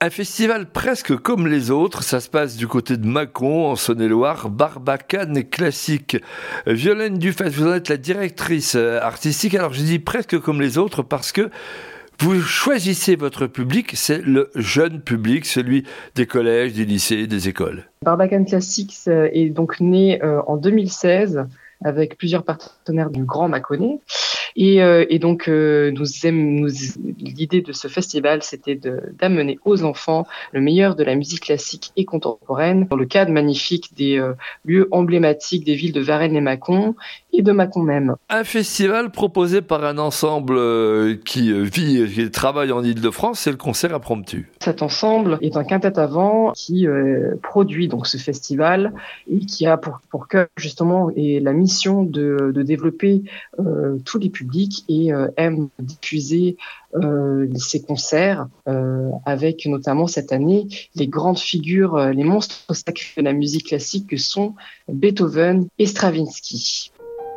Un festival presque comme les autres, ça se passe du côté de Mâcon, en Saône-et-Loire, Barbacane classique. Violaine Dufay, vous en êtes la directrice artistique. Alors je dis presque comme les autres parce que vous choisissez votre public, c'est le jeune public, celui des collèges, des lycées, des écoles. Barbacane classique est donc né en 2016 avec plusieurs partenaires du Grand Mâconnais. Et donc, l'idée de ce festival, c'était d'amener aux enfants le meilleur de la musique classique et contemporaine dans le cadre magnifique des lieux emblématiques des villes de Varennes et Mâcon et de Mâcon même. Un festival proposé par un ensemble qui travaille en Île-de-France, c'est le Concert Impromptu. Cet ensemble est un quintet à vent qui produit donc ce festival et qui a pour cœur justement et la mission de développer tous les publics et aime diffuser ces concerts avec notamment cette année les grandes figures, les monstres sacrés de la musique classique que sont Beethoven et Stravinsky.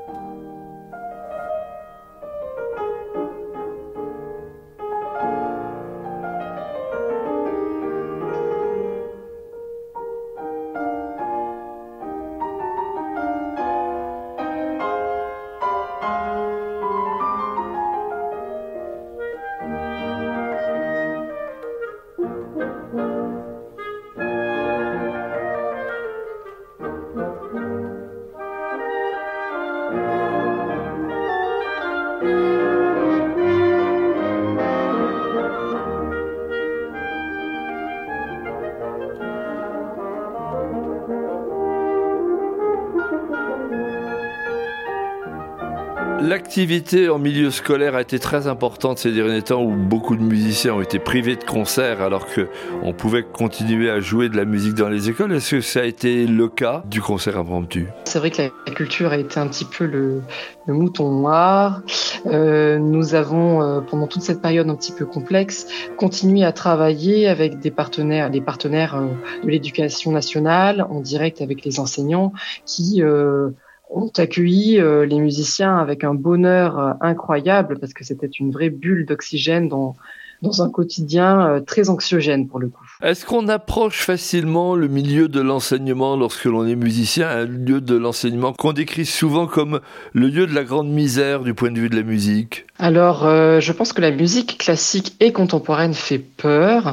L'activité en milieu scolaire a été très importante ces derniers temps où beaucoup de musiciens ont été privés de concerts alors qu'on pouvait continuer à jouer de la musique dans les écoles. Est-ce que ça a été le cas du Concert Impromptu ? C'est vrai que la culture a été un petit peu le mouton noir. Nous avons, pendant toute cette période un petit peu complexe, continué à travailler avec les partenaires de l'éducation nationale, en direct avec les enseignants qui ont accueilli les musiciens avec un bonheur incroyable parce que c'était une vraie bulle d'oxygène dans un quotidien très anxiogène pour le coup. Est-ce qu'on approche facilement le milieu de l'enseignement lorsque l'on est musicien, un lieu de l'enseignement qu'on décrit souvent comme le lieu de la grande misère du point de vue de la musique ? Alors, je pense que la musique classique et contemporaine fait peur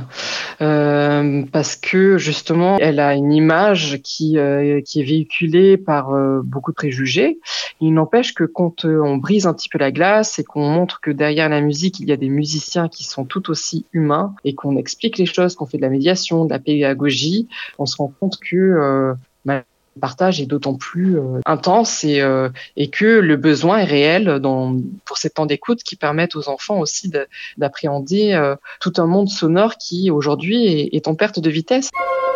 parce que justement, elle a une image qui est véhiculée par beaucoup de préjugés. Il n'empêche que quand on brise un petit peu la glace et qu'on montre que derrière la musique, il y a des musiciens qui sont tout aussi humains et qu'on explique les choses, qu'on fait de la médiation, de la pédagogie, on se rend compte que le partage est d'autant plus intense et que le besoin est réel pour ces temps d'écoute qui permettent aux enfants aussi d'appréhender tout un monde sonore qui aujourd'hui est en perte de vitesse.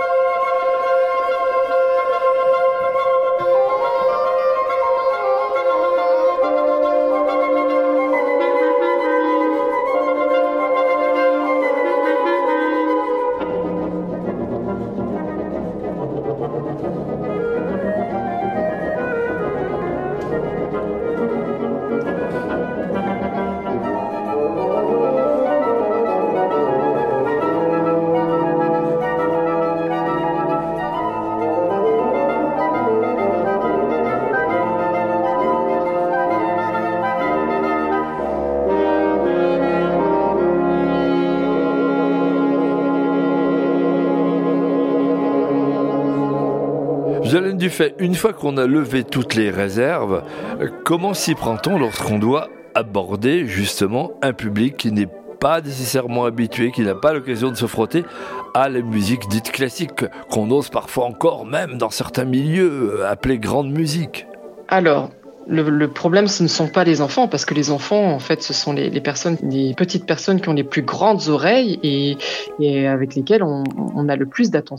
Violaine Dufay, une fois qu'on a levé toutes les réserves, comment s'y prend-on lorsqu'on doit aborder justement un public qui n'est pas nécessairement habitué, qui n'a pas l'occasion de se frotter à la musique dite classique, qu'on ose parfois encore, même dans certains milieux, appeler grande musique ? Alors, le problème, ce ne sont pas les enfants, parce que les enfants, en fait, ce sont les petites personnes qui ont les plus grandes oreilles et avec lesquelles on a le plus d'attention.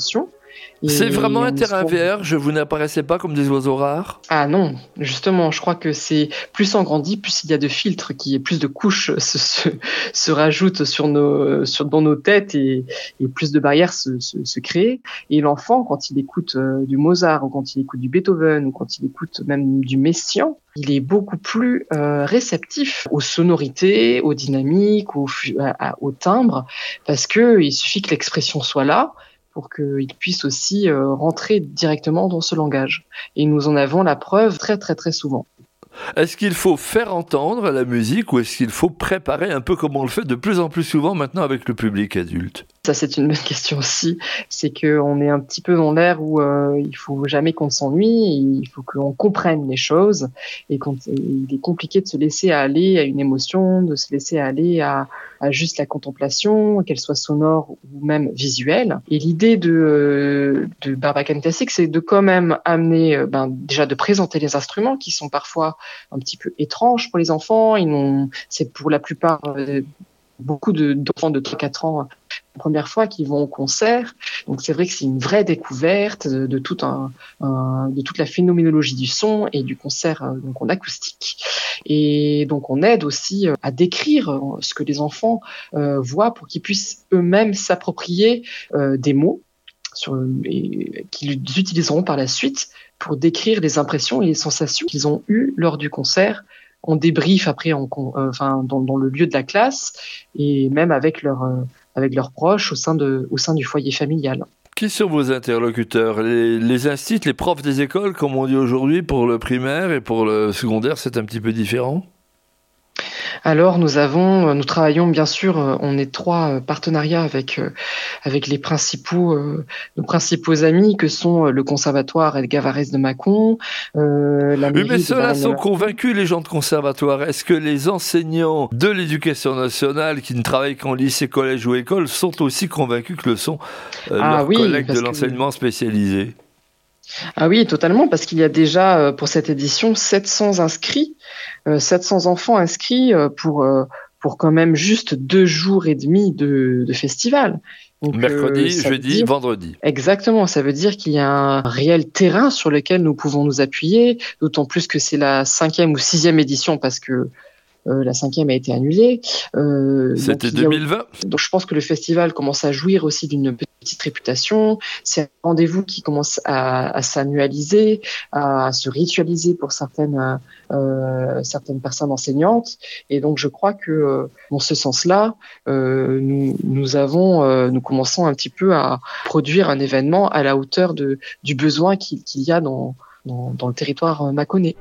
C'est vraiment un terrain vierge, vous n'apparaissez pas comme des oiseaux rares? Ah non, justement, je crois que c'est plus on grandit, plus il y a de filtres, plus de couches se rajoutent dans nos têtes et plus de barrières se créent. Et l'enfant, quand il écoute du Mozart ou quand il écoute du Beethoven ou quand il écoute même du Messiaen, il est beaucoup plus réceptif aux sonorités, aux dynamiques, au timbre, parce que il suffit que l'expression soit là pour qu'il puisse aussi rentrer directement dans ce langage. Et nous en avons la preuve très très très souvent. Est-ce qu'il faut faire entendre la musique ou est-ce qu'il faut préparer un peu comme on le fait de plus en plus souvent maintenant avec le public adulte? Ça, c'est une bonne question aussi. C'est qu'on est un petit peu dans l'ère où il faut jamais qu'on s'ennuie, il faut qu'on comprenne les choses et il est compliqué de se laisser aller à une émotion, de se laisser aller à juste la contemplation, qu'elle soit sonore ou même visuelle. Et l'idée de Barbacane Classique, c'est de quand même amener, déjà de présenter les instruments qui sont parfois un petit peu étranges pour les enfants. C'est pour la plupart beaucoup d'enfants de 3-4 ans la première fois qu'ils vont au concert. Donc c'est vrai que c'est une vraie découverte de toute la phénoménologie du son et du concert donc en acoustique. Et donc on aide aussi à décrire ce que les enfants voient pour qu'ils puissent eux-mêmes s'approprier des mots et qu'ils utiliseront par la suite pour décrire les impressions et les sensations qu'ils ont eues lors du concert. On débrief après dans le lieu de la classe et même avec leurs proches au sein du foyer familial. Qui sont vos interlocuteurs? Les instituts, les profs des écoles, comme on dit aujourd'hui, pour le primaire et pour le secondaire, c'est un petit peu différent? Alors nous travaillons bien sûr en étroit partenariat avec nos principaux amis que sont le conservatoire Edgar Varèse de Mâcon, la mairie. Oui, mais ceux-là sont convaincus, les gens de conservatoire. Est-ce que les enseignants de l'éducation nationale qui ne travaillent qu'en lycée, collège ou école sont aussi convaincus que le sont leurs collègues de l'enseignement spécialisé? Ah oui, totalement, parce qu'il y a déjà pour cette édition 700 inscrits, 700 enfants inscrits pour quand même juste 2 jours et demi de festival. Donc, mercredi, jeudi, vendredi. Exactement, ça veut dire qu'il y a un réel terrain sur lequel nous pouvons nous appuyer, d'autant plus que c'est la 5e ou 6e édition parce que la 5e a été annulée. C'était 2020. Donc je pense que le festival commence à jouir aussi d'une petite réputation. C'est un rendez-vous qui commence à s'annualiser, à se ritualiser pour certaines personnes enseignantes. Et donc je crois que dans ce sens-là, nous commençons un petit peu à produire un événement à la hauteur du besoin qu'il y a dans le territoire mâconnais.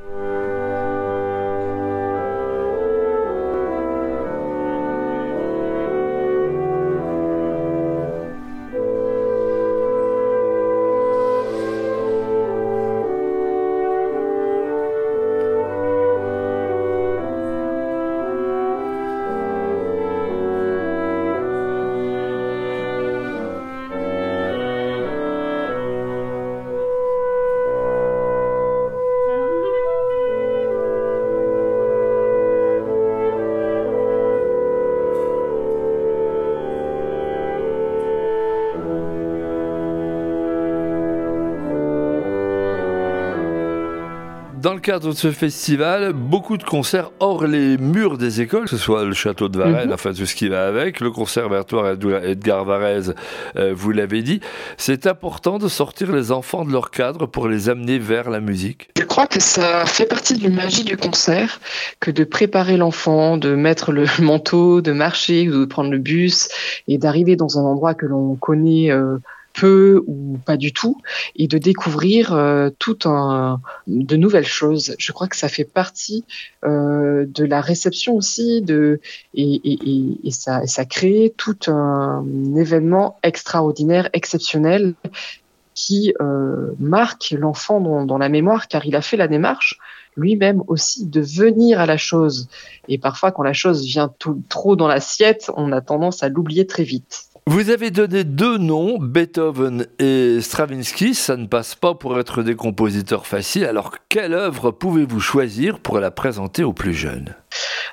Dans le cadre de ce festival, beaucoup de concerts hors les murs des écoles, que ce soit le château de Varennes, enfin tout ce qui va avec, le conservatoire Edgar Varèse, vous l'avez dit. C'est important de sortir les enfants de leur cadre pour les amener vers la musique. Je crois que ça fait partie de la magie du concert, que de préparer l'enfant, de mettre le manteau, de marcher ou de prendre le bus et d'arriver dans un endroit que l'on connaît peu ou pas du tout, et de découvrir de nouvelles choses. Je crois que ça fait partie de la réception aussi, et ça crée tout un événement extraordinaire, exceptionnel, qui marque l'enfant dans la mémoire, car il a fait la démarche lui-même aussi de venir à la chose. Et parfois, quand la chose vient trop dans l'assiette, on a tendance à l'oublier très vite. Vous avez donné 2 noms, Beethoven et Stravinsky. Ça ne passe pas pour être des compositeurs faciles. Alors, quelle œuvre pouvez-vous choisir pour la présenter aux plus jeunes ?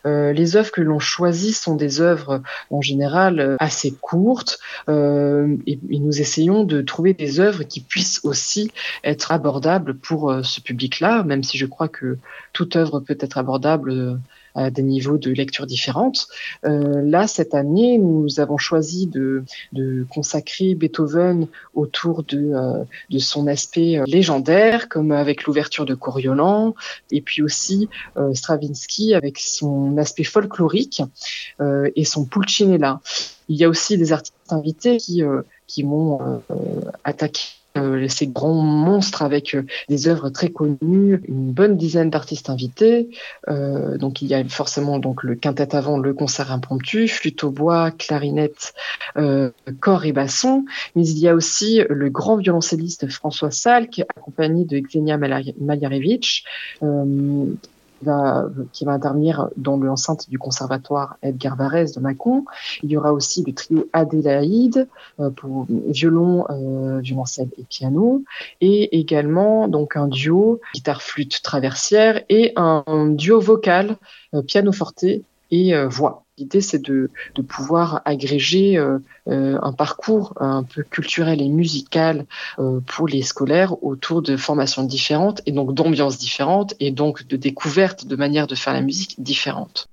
Les œuvres que l'on choisit sont des œuvres en général assez courtes, et nous essayons de trouver des œuvres qui puissent aussi être abordables pour ce public-là, même si je crois que toute œuvre peut être abordable à des niveaux de lecture différentes. Là, cette année, nous avons choisi de consacrer Beethoven autour de son aspect légendaire, comme avec l'ouverture de Coriolan, et puis aussi Stravinsky avec son aspect folklorique et son Pulcinella. Il y a aussi des artistes invités qui vont attaquer ces grands monstres avec des œuvres très connues, une bonne dizaine d'artistes invités. Donc il y a forcément donc le quintet à vent, le concert impromptu, flûte au bois, clarinette, cor et basson. Mais il y a aussi le grand violoncelliste François Salk, accompagné de Xenia Maljarevich, qui va intervenir dans l'enceinte du conservatoire Edgar Varèse de Mâcon. Il y aura aussi le trio Adélaïde pour violon, violoncelle et piano, et également donc un duo guitare-flûte traversière et un duo vocal piano-forte et voix. L'idée, c'est de pouvoir agréger un parcours un peu culturel et musical pour les scolaires autour de formations différentes et donc d'ambiances différentes et donc de découvertes de manières de faire la musique différentes.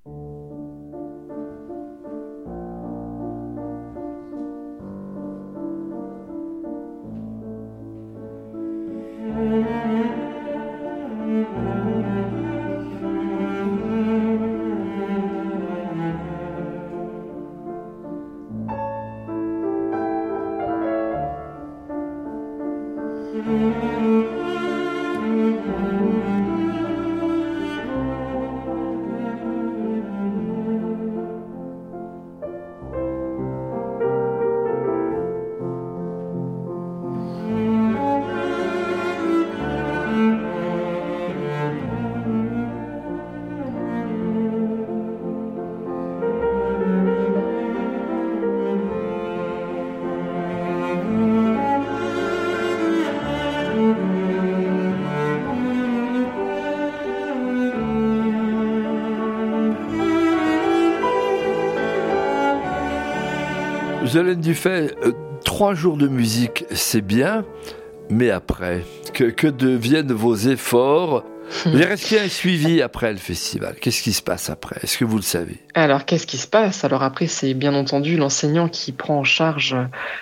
Violaine Dufay, 3 jours de musique, c'est bien, mais après, que deviennent vos efforts? Est-ce qu'il y a un suivi après le festival? Qu'est-ce qui se passe après? Est-ce que vous le savez? Alors, qu'est-ce qui se passe? Alors après, c'est bien entendu l'enseignant qui prend en charge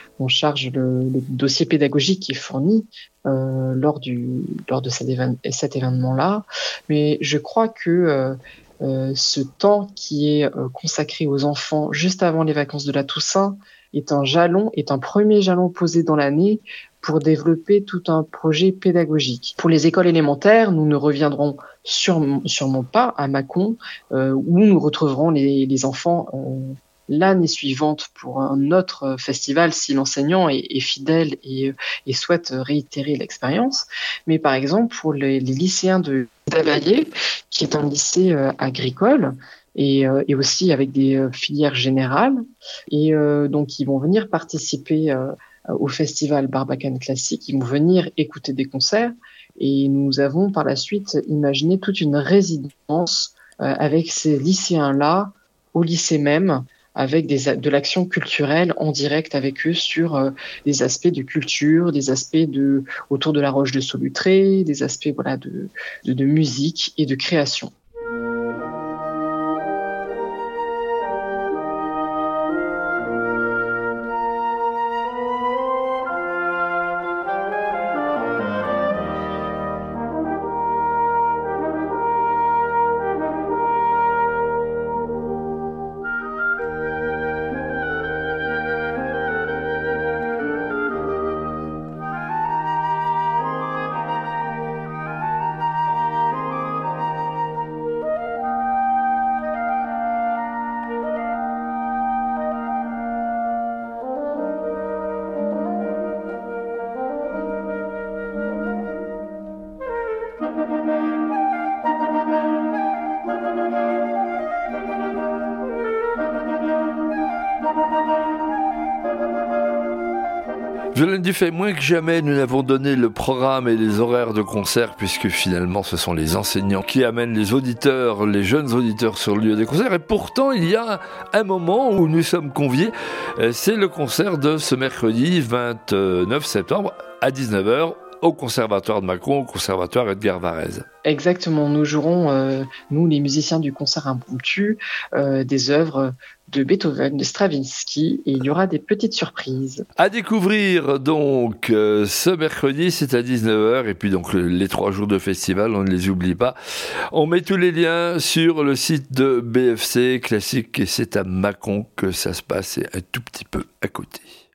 le dossier pédagogique qui est fourni lors de cet événement-là. Mais je crois que ce temps qui est consacré aux enfants juste avant les vacances de la Toussaint est un premier jalon posé dans l'année pour développer tout un projet pédagogique. Pour les écoles élémentaires, nous ne reviendrons sûrement pas à Mâcon, où nous retrouverons les enfants l'année suivante pour un autre festival si l'enseignant est fidèle et souhaite réitérer l'expérience. Mais par exemple, pour les lycéens de Davaillé, qui est un lycée agricole, et aussi avec des filières générales, et donc ils vont venir participer au festival Barbacane Classique, ils vont venir écouter des concerts, et nous avons par la suite imaginé toute une résidence avec ces lycéens-là au lycée même, avec de l'action culturelle en direct avec eux sur des aspects de culture, des aspects autour de la Roche de Solutré, des aspects voilà, de musique et de création. Violaine Dufay, moins que jamais, nous n'avons donné le programme et les horaires de concert, puisque finalement ce sont les enseignants qui amènent les auditeurs, les jeunes auditeurs sur le lieu des concerts. Et pourtant, il y a un moment où nous sommes conviés, c'est le concert de ce mercredi 29 septembre à 19h au Conservatoire de Mâcon, au Conservatoire Edgar Varèse. Exactement, nous jouerons, nous les musiciens du concert impromptu, des œuvres de Beethoven, de Stravinsky, et il y aura des petites surprises. À découvrir donc ce mercredi, c'est à 19h, et puis donc les 3 jours de festival, on ne les oublie pas. On met tous les liens sur le site de BFC Classique, et c'est à Mâcon que ça se passe, et un tout petit peu à côté.